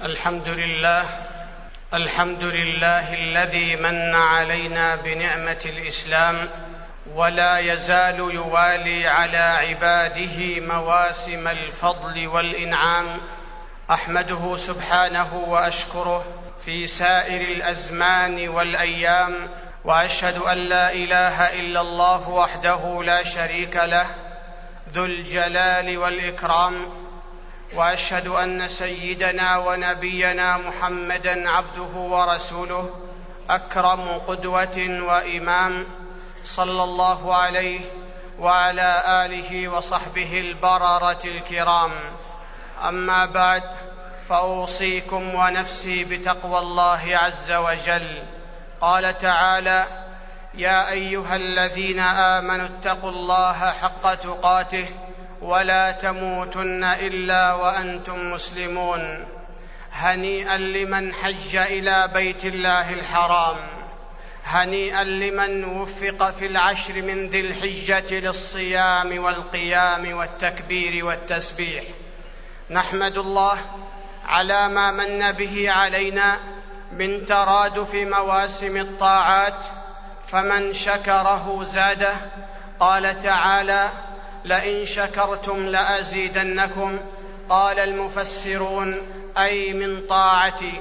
الحمد لله الذي من علينا بنعمة الإسلام، ولا يزال يوالي على عباده مواسم الفضل والإنعام. أحمده سبحانه وأشكره في سائر الأزمان والأيام، وأشهد أن لا إله إلا الله وحده لا شريك له ذو الجلال والإكرام، وأشهد أن سيدنا ونبينا محمدًا عبده ورسوله أكرم قدوة وإمام، صلى الله عليه وعلى آله وصحبه البررة الكرام. أما بعد، فأوصيكم ونفسي بتقوى الله عز وجل. قال تعالى: يا أيها الذين آمنوا اتقوا الله حق تقاته ولا تموتن إلا وأنتم مسلمون. هنيئا لمن حج إلى بيت الله الحرام، هنيئا لمن وفق في العشر من ذي الحجة للصيام والقيام والتكبير والتسبيح. نحمد الله على ما من به علينا من ترادف مواسم الطاعات، فمن شكره زاده. قال تعالى: لئن شكرتم لأزيدنكم. قال المفسرون: أي من طاعتي.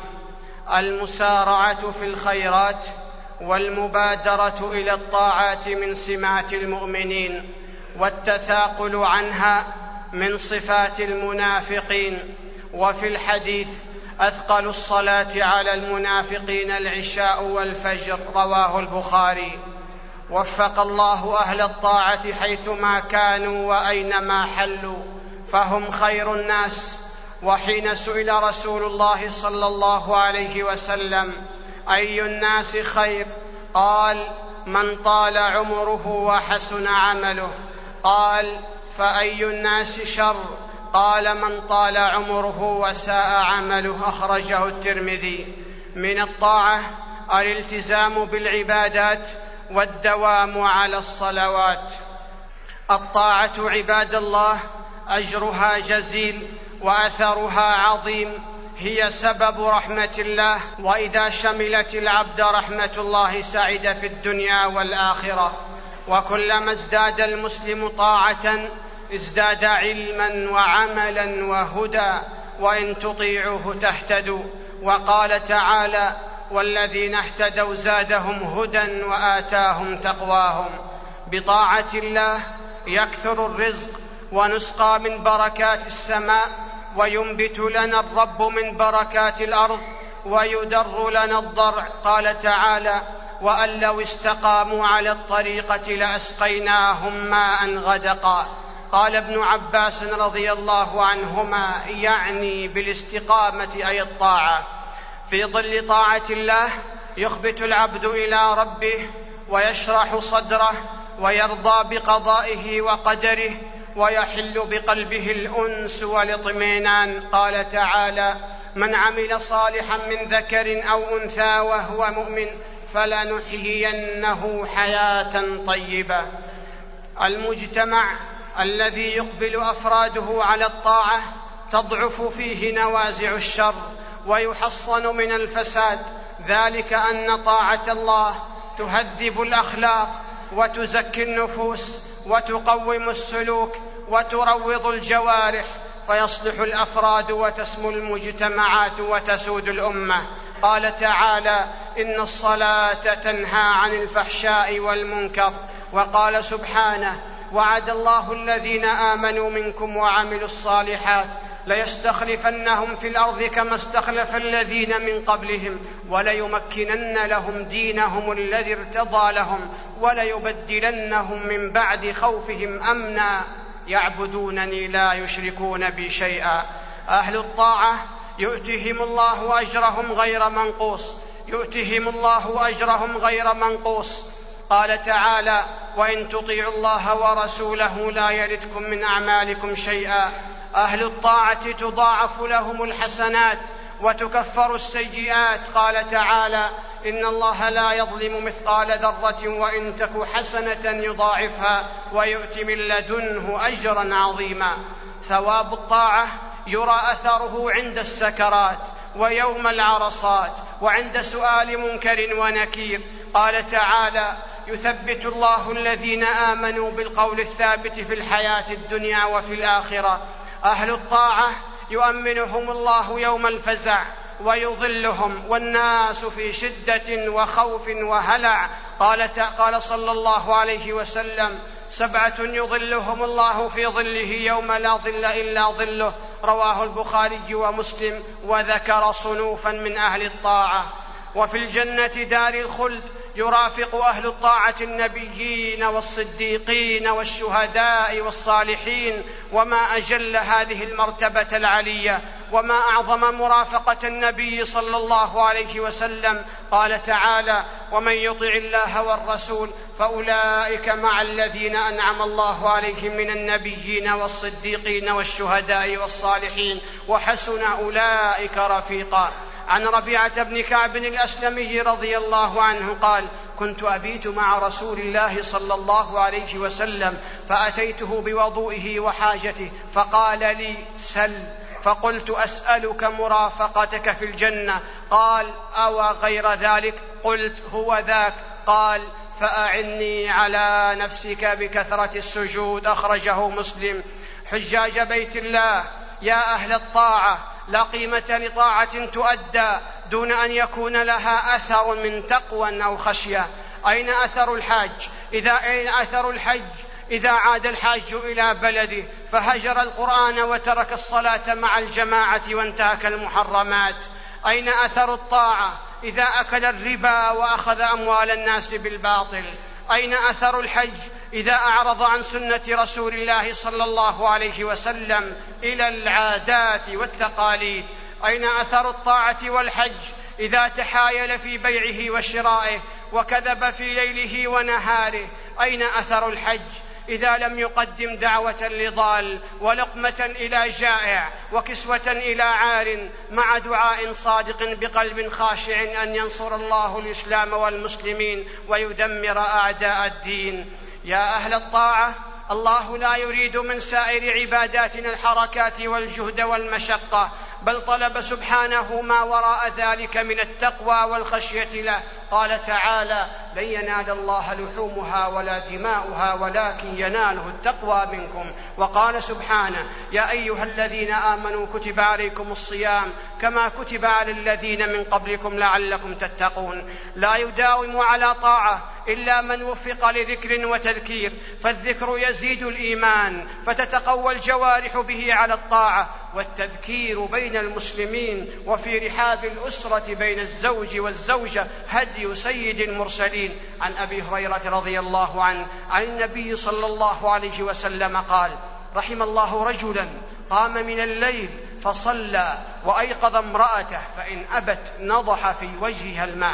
المسارعة في الخيرات والمبادرة إلى الطاعات من سمات المؤمنين، والتثاقل عنها من صفات المنافقين. وفي الحديث: أثقل الصلاة على المنافقين العشاء والفجر، رواه البخاري. وفق الله أهل الطاعة حيثما كانوا وأينما حلوا، فهم خير الناس. وحين سئل رسول الله صلى الله عليه وسلم: أي الناس خير؟ قال: من طال عمره وحسن عمله. قال: فأي الناس شر؟ قال: من طال عمره وساء عمله. أخرجه الترمذي. من الطاعة الالتزام بالعبادات والدوام على الصلوات. الطاعة عباد الله أجرها جزيل وأثرها عظيم، هي سبب رحمة الله، وإذا شملت العبد رحمة الله سعد في الدنيا والآخرة. وكلما ازداد المسلم طاعة ازداد علما وعملا وهدى، وإن تطيعوه تهتدوا. وقال تعالى: والذين اهتدوا زادهم هدى وآتاهم تقواهم. بطاعة الله يكثر الرزق ونسقى من بركات السماء، وينبت لنا الرب من بركات الأرض، ويدر لنا الضرع. قال تعالى: وأن لو استقاموا على الطريقة لأسقيناهم ماء غدقا. قال ابن عباس رضي الله عنهما: يعني بالاستقامة أي الطاعة. في ظل طاعة الله يخبت العبد إلى ربه ويشرح صدره ويرضى بقضائه وقدره، ويحل بقلبه الأنس والاطمئنان. قال تعالى: من عمل صالحا من ذكر أو أنثى وهو مؤمن فلنحيينه حياة طيبة. المجتمع الذي يقبل أفراده على الطاعة تضعف فيه نوازع الشر ويحصن من الفساد، ذلك أن طاعة الله تهذب الأخلاق وتزكي النفوس وتقوم السلوك وتروض الجوارح، فيصلح الأفراد وتسمو المجتمعات وتسود الأمة. قال تعالى: إن الصلاة تنهى عن الفحشاء والمنكر. وقال سبحانه: وعد الله الذين آمنوا منكم وعملوا الصالحات ليستخلفنهم في الأرض كما استخلف الذين من قبلهم وليمكنن لهم دينهم الذي ارتضى لهم وليبدلنهم من بعد خوفهم أمنا يعبدونني لا يشركون بي شيئا. أهل الطاعة يؤتهم الله أجرهم غير منقوص، يؤتهم الله أجرهم غير منقوص. قال تعالى: وإن تطيعوا الله ورسوله لا يلتكم من أعمالكم شيئا. أهل الطاعة تضاعف لهم الحسنات وتكفر السيئات. قال تعالى: إن الله لا يظلم مثقال ذرة وإن تك حسنة يضاعفها ويؤت من لدنه أجرا عظيما. ثواب الطاعة يرى أثره عند السكرات، ويوم العرصات وعند سؤال منكر ونكير. قال تعالى: يثبت الله الذين آمنوا بالقول الثابت في الحياة الدنيا وفي الآخرة. أهل الطاعة يؤمنهم الله يوم الفزع ويظلهم والناس في شدة وخوف وهلع. قال صلى الله عليه وسلم: 7 يظلهم الله في ظله يوم لا ظل إلا ظله. رواه البخاري ومسلم، وذكر صنوفا من أهل الطاعة. وفي الجنة دار الخلد يرافق أهل الطاعة النبيين والصديقين والشهداء والصالحين. وما أجل هذه المرتبة العلية وما أعظم مرافقة النبي صلى الله عليه وسلم. قال تعالى: ومن يطع الله والرسول فأولئك مع الذين أنعم الله عليهم من النبيين والصديقين والشهداء والصالحين وحسن أولئك رفيقا. عن ربيعة بن كعب الأسلمي رضي الله عنه قال: كنت أبيت مع رسول الله صلى الله عليه وسلم فأتيته بوضوئه وحاجته فقال لي: سل. فقلت: أسألك مرافقتك في الجنة. قال: أو غير ذلك؟ قلت: هو ذاك. قال: فأعني على نفسك بكثرة السجود. أخرجه مسلم. حجاج بيت الله، يا أهل الطاعة، لا قيمة لطاعة تؤدى دون أن يكون لها أثر من تقوى أو خشية. أين أثر الحج إذا عاد الحاج إلى بلده فهجر القرآن وترك الصلاة مع الجماعة وانتهك المحرمات؟ أين أثر الطاعة إذا أكل الربا وأخذ أموال الناس بالباطل؟ أين أثر الحج إذا أعرض عن سنة رسول الله صلى الله عليه وسلم إلى العادات والتقاليد؟ أين أثر الطاعة والحج إذا تحايل في بيعه وشرائه وكذب في ليله ونهاره؟ أين أثر الحج إذا لم يقدم دعوة لضال ولقمة إلى جائع وكسوة إلى عار مع دعاء صادق بقلب خاشع أن ينصر الله الإسلام والمسلمين ويدمر أعداء الدين؟ يا أهل الطاعة، الله لا يريد من سائر عباداتنا الحركات والجهد والمشقة، بل طلب سبحانه ما وراء ذلك من التقوى والخشية له. قال تعالى: لن ينال الله لحومها ولا دماؤها ولكن يناله التقوى منكم. وقال سبحانه: يا أيها الذين آمنوا كتب عليكم الصيام كما كتب على الذين من قبلكم لعلكم تتقون. لا يداوم على طاعة إلا من وفق لذكر وتذكير، فالذكر يزيد الإيمان فتتقوى الجوارح به على الطاعة، والتذكير بين المسلمين وفي رحاب الأسرة بين الزوج والزوجة هدي سيد المرسلين. عن أبي هريرة رضي الله عنه عن النبي صلى الله عليه وسلم قال: رحم الله رجلا قام من الليل فصلى وأيقظ امرأته فإن أبت نضح في وجهها الماء.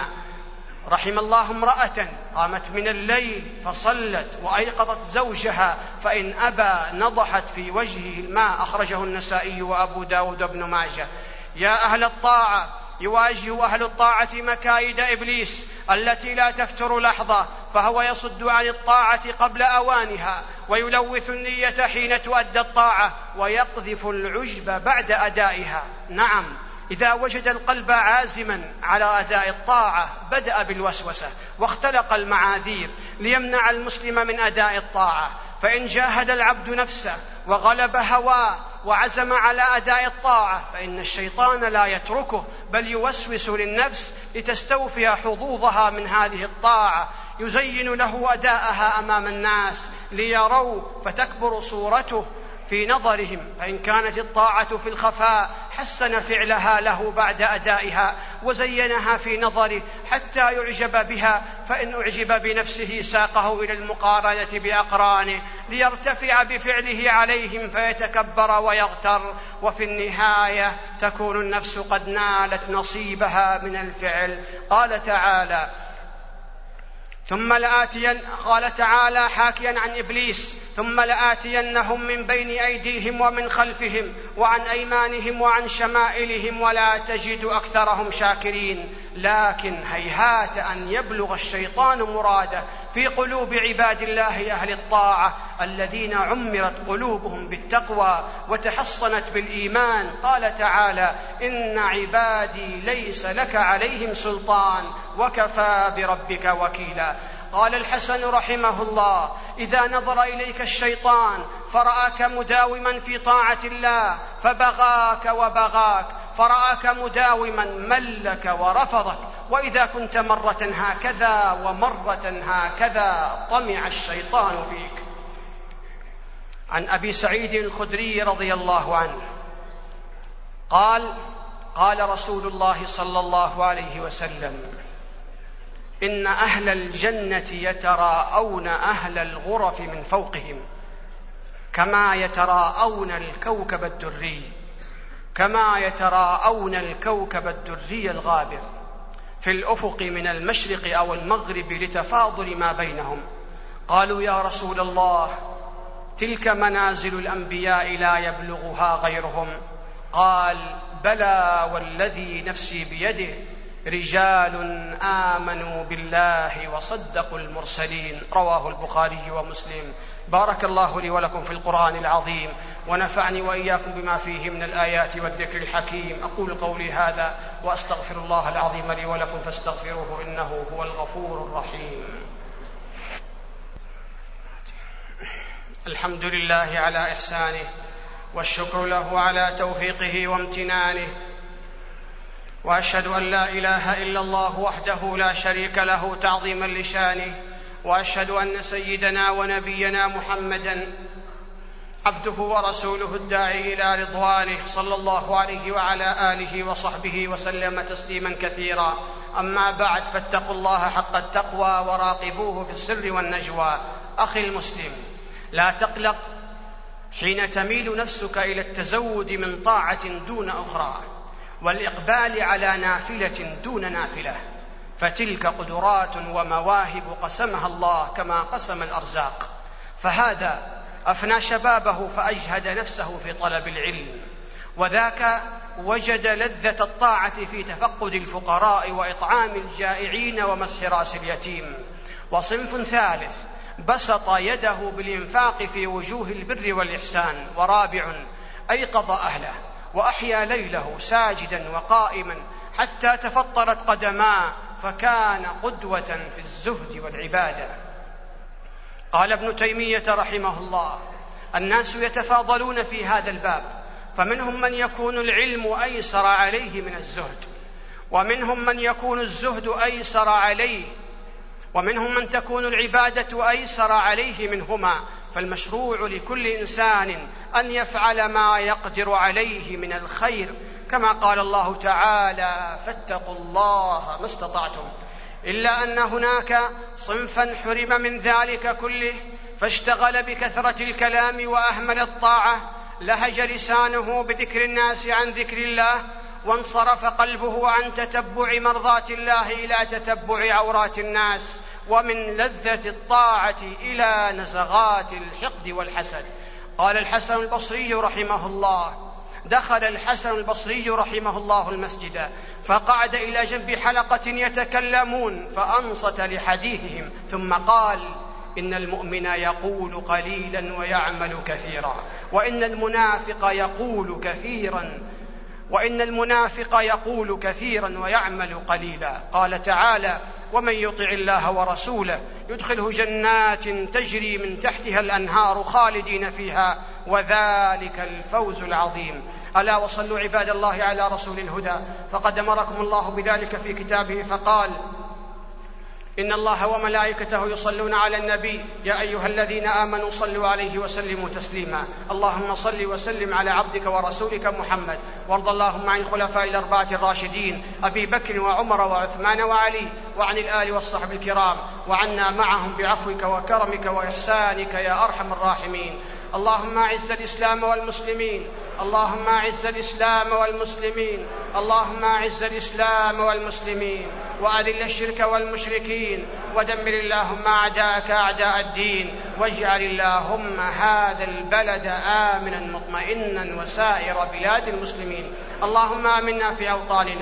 رحم الله امرأة قامت من الليل فصلت وأيقظت زوجها فإن أبى نضحت في وجهه الماء. أخرجه النسائي وأبو داود وابن ماجه. يا أهل الطاعة، يواجه أهل الطاعة مكايد إبليس التي لا تفتر لحظة، فهو يصد عن الطاعة قبل أوانها ويلوث النية حين تؤدى الطاعة ويقذف العجب بعد أدائها. نعم، إذا وجد القلب عازما على أداء الطاعة بدأ بالوسوسة واختلق المعاذير ليمنع المسلم من أداء الطاعة. فإن جاهد العبد نفسه وغلب هواه وعزم على أداء الطاعة فإن الشيطان لا يتركه، بل يوسوس للنفس لتستوفي حظوظها من هذه الطاعة، يزين له أداءها أمام الناس ليروا فتكبر صورته في نظرهم. فإن كانت الطاعة في الخفاء حسن فعلها له بعد أدائها وزينها في نظره حتى يعجب بها، فإن أعجب بنفسه ساقه إلى المقارنة بأقرانه ليرتفع بفعله عليهم فيتكبر ويغتر، وفي النهاية تكون النفس قد نالت نصيبها من الفعل. قال تعالى: قال تعالى حاكيا عن إبليس: ثم لآتينهم من بين أيديهم ومن خلفهم وعن أيمانهم وعن شمائلهم ولا تجد أكثرهم شاكرين. لكن هيهات أن يبلغ الشيطان مراده في قلوب عباد الله أهل الطاعة الذين عمرت قلوبهم بالتقوى وتحصنت بالإيمان. قال تعالى: إن عبادي ليس لك عليهم سلطان وكفى بربك وكيلا. قال الحسن رحمه الله: إذا نظر إليك الشيطان فرآك مداوما في طاعة الله فبغاك وبغاك، فرآك مداوما ملك ورفضك، وإذا كنت مرة هكذا ومرة هكذا طمع الشيطان فيك. عن أبي سعيد الخدري رضي الله عنه قال: قال رسول الله صلى الله عليه وسلم: إن أهل الجنة يتراءون أهل الغرف من فوقهم كما يتراءون الكوكب الدري، كما يتراءون الكوكب الدري الغابر في الأفق من المشرق أو المغرب لتفاضل ما بينهم. قالوا: يا رسول الله، تلك منازل الأنبياء لا يبلغها غيرهم. قال: بلى والذي نفسي بيده، رجال آمنوا بالله وصدقوا المرسلين. رواه البخاري ومسلم. بارك الله لي ولكم في القرآن العظيم، ونفعني وإياكم بما فيه من الآيات والذكر الحكيم. أقول قولي هذا وأستغفر الله العظيم لي ولكم فاستغفروه إنه هو الغفور الرحيم. الحمد لله على إحسانه، والشكر له على توفيقه وامتنانه، وأشهد أن لا إله إلا الله وحده لا شريك له تعظيما لشانه، وأشهد أن سيدنا ونبينا محمدا عبده ورسوله الداعي إلى رضوانه، صلى الله عليه وعلى آله وصحبه وسلم تسليما كثيرا. أما بعد، فاتقوا الله حق التقوى وراقبوه في السر والنجوى. أخي المسلم، لا تقلق حين تميل نفسك إلى التزود من طاعة دون أخرى، والإقبال على نافلة دون نافلة، فتلك قدرات ومواهب قسمها الله كما قسم الأرزاق. فهذا أفنى شبابه فأجهد نفسه في طلب العلم، وذاك وجد لذة الطاعة في تفقد الفقراء وإطعام الجائعين ومسح رأس اليتيم. وصنف ثالث بسط يده بالإنفاق في وجوه البر والإحسان. ورابع أيقظ أهله وأحيا ليله ساجدا وقائما حتى تفطرت قدماه، فكان قدوة في الزهد والعبادة. قال ابن تيمية رحمه الله: الناس يتفاضلون في هذا الباب، فمنهم من يكون العلم أيسر عليه من الزهد، ومنهم من يكون الزهد أيسر عليه، ومنهم من تكون العبادة أيسر عليه منهما. فالمشروع لكل إنسان أن يفعل ما يقدر عليه من الخير، كما قال الله تعالى: فاتقوا الله ما استطعتم. إلا أن هناك صنفا حرم من ذلك كله، فاشتغل بكثرة الكلام وأهمل الطاعة، لهج لسانه بذكر الناس عن ذكر الله، وانصرف قلبه عن تتبع مرضات الله إلى تتبع عورات الناس، ومن لذة الطاعة إلى نزغات الحقد والحسد. قال الحسن البصري رحمه الله: دخل الحسن البصري رحمه الله المسجد، فقعد إلى جنب حلقة يتكلمون، فأنصت لحديثهم، ثم قال: إن المؤمن يقول قليلا ويعمل كثيرا، وإن المنافق يقول كثيرا ويعمل قليلا. قال تعالى: ومن يطع الله ورسوله يدخله جنات تجري من تحتها الأنهار خالدين فيها، وذلك الفوز العظيم. ألا وصلوا عباد الله على رسول الهدى، فقد أمركم الله بذلك في كتابه فقال: إن الله وملائكته يصلون على النبي يا أيها الذين آمنوا صلوا عليه وسلموا تسليما. اللهم صل وسلم على عبدك ورسولك محمد، وارض اللهم عن الخلفاء الأربعة الراشدين أبي بكر وعمر وعثمان وعلي، وعن الآل والصحب الكرام، وعنا معهم بعفوك وكرمك وإحسانك يا أرحم الراحمين. اللهم أعز الإسلام والمسلمين، اللهم أعز الإسلام والمسلمين، اللهم أعز الإسلام والمسلمين، وأذل الشرك والمشركين، ودمر اللهم أعداءك أعداء الدين، واجعل اللهم هذا البلد آمنا مطمئنا وسائر بلاد المسلمين. اللهم آمنا في أوطاننا،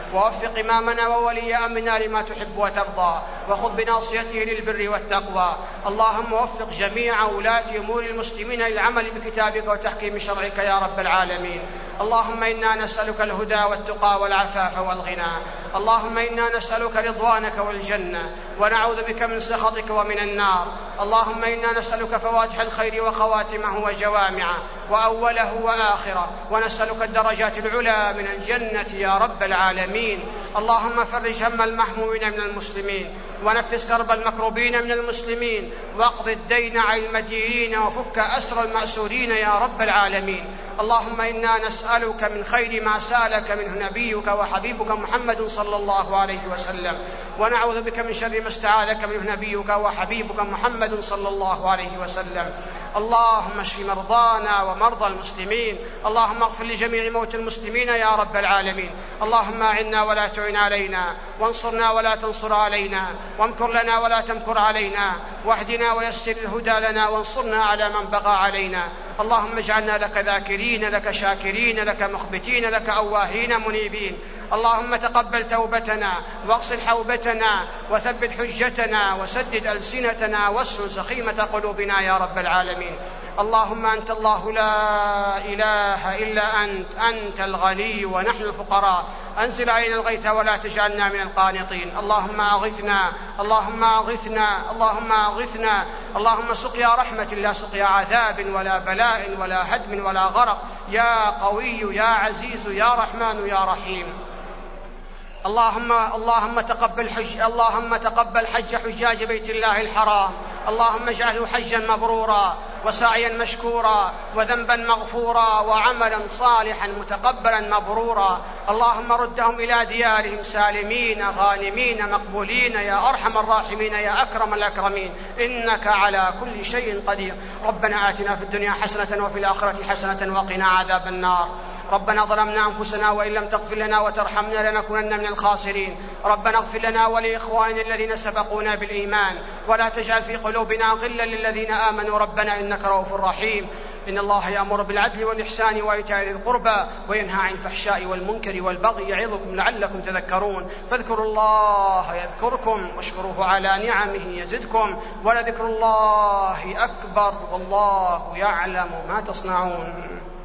ووفق إمامنا وولي أمرنا لما تحب وترضى، وخذ بناصيته للبر والتقوى. اللهم وفق جميع ولاة أمور المسلمين للعمل بكتابك وتحكيم شرعك يا رب العالمين. اللهم إنا نسألك الهدى والتقى والعفاف والغنى. اللهم إنا نسألك رضوانك والجنة، ونعوذ بك من سخطك ومن النار. اللهم إنا نسألك فواتح الخير وخواتمه وجوامعه وأوله وآخره، ونسألك الدرجات العلى من الجنة يا رب العالمين. اللهم فرج هم المهمومين من المسلمين، ونفس كرب المكروبين من المسلمين، واقض الدين عن المدينين، وفك أسر المأسورين يا رب العالمين. اللهم إنا نسألك من خير ما سألك منه نبيك وحبيبك محمد صلى الله عليه وسلم، ونعوذ بك من شر ما استعاذك منه نبيك وحبيبك محمد صلى الله عليه وسلم. اللهم اشف مرضانا ومرضى المسلمين. اللهم اغفر لجميع موتى المسلمين يا رب العالمين. اللهم أعنا ولا تعن علينا، وانصرنا ولا تنصر علينا، وامكر لنا ولا تمكر علينا، واهدنا ويسر الهدى لنا، وانصرنا على من بغى علينا. اللهم اجعلنا لك ذاكرين، لك شاكرين، لك مخبتين، لك أواهين منيبين. اللهم تقبل توبتنا، واغسل حوبتنا، وثبت حجتنا، وسدد ألسنتنا، واسلل سخيمة قلوبنا يا رب العالمين. اللهم أنت الله لا إله إلا أنت الغني ونحن الفقراء. أنزل علينا الغيث ولا تجعلنا من القانطين. اللهم أغثنا، اللهم أغثنا، اللهم أغثنا. اللهم سقيا رحمة لا سقيا عذاب ولا بلاء ولا هدم ولا غرق، يا قوي يا عزيز يا رحمن يا رحيم. اللهم تقبل حج حجاج بيت الله الحرام. اللهم اجعله حجا مبرورا، وسعيا مشكورا، وذنبا مغفورا، وعملا صالحا متقبلا مبرورا. اللهم ردهم إلى ديارهم سالمين غانمين مقبولين يا أرحم الراحمين يا أكرم الأكرمين، إنك على كل شيء قدير. ربنا آتنا في الدنيا حسنة وفي الآخرة حسنة وقنا عذاب النار. ربنا ظلمنا أنفسنا وإن لم تغفر لنا وترحمنا لنكونن من الخاسرين. ربنا اغفر لنا ولإخواننا الذين سبقونا بالإيمان، ولا تجعل في قلوبنا غلا للذين آمنوا ربنا إنك رؤوف رحيم. إن الله يأمر بالعدل والإحسان وإيتاء ذي القربى، وينهى عن الفحشاء والمنكر والبغي، يعظكم لعلكم تذكرون. فاذكروا الله يذكركم، واشكروه على نعمه يزدكم، ولذكر الله أكبر، والله يعلم ما تصنعون.